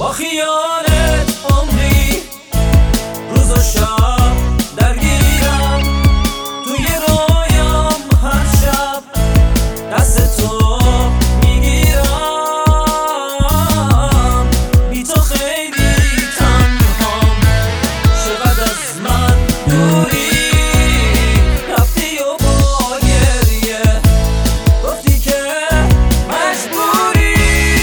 با خیالت عمری روز و شب درگیرم، توی رویام هر شب دست تو میگیرم. بی تو خیلی تنهام، چقدر از من دوری، رفتی و با گریه گفتی که مجبوری.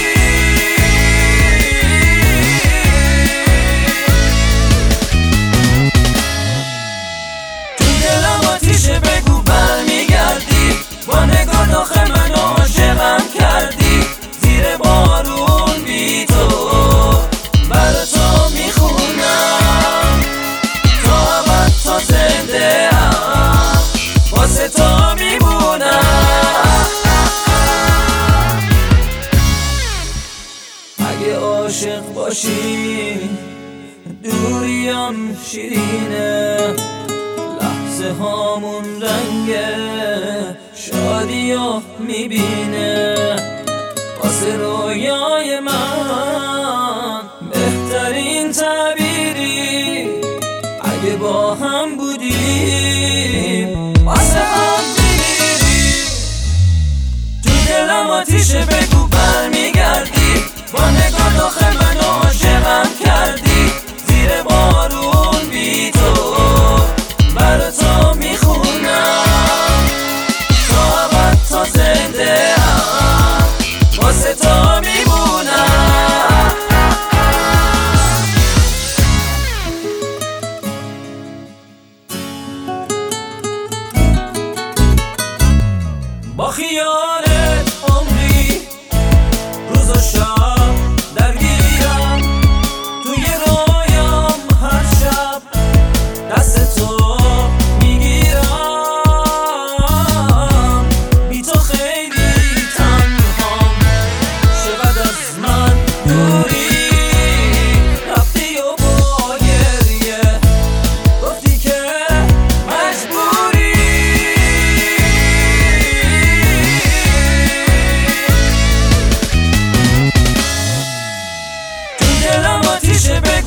تو دلم آتیشه، بگو برمیگردی، با نگاه آخه منو عاشقم کردی. زیر بارون بی تو برا تو میخونم، تا ابد تا زنده ام واسه تو میمونم. اگه عاشق باشی دوریم شیرینه، لحظه هامون رنگ شادیو میبینه. واسه رویای من بهترین تعبیری، اگه با هم بودیم واسه هم میمیری. تو دلم آتیشه، بگو برمیگردی، با نگاه آخه منو عاشقم کردی. زیر بارون بی تو برا تو میخونم، تا ابد تا زنده ام واسه تو میمونم. با خیالت عمری روز و شب درگیرم، توی رویام هر شب دست تو میگیرم. بی تو خیلی تنهام، چقدر از من دوری، رفتی و با گریه گفتی که مجبوری. تو دلم آتیشه،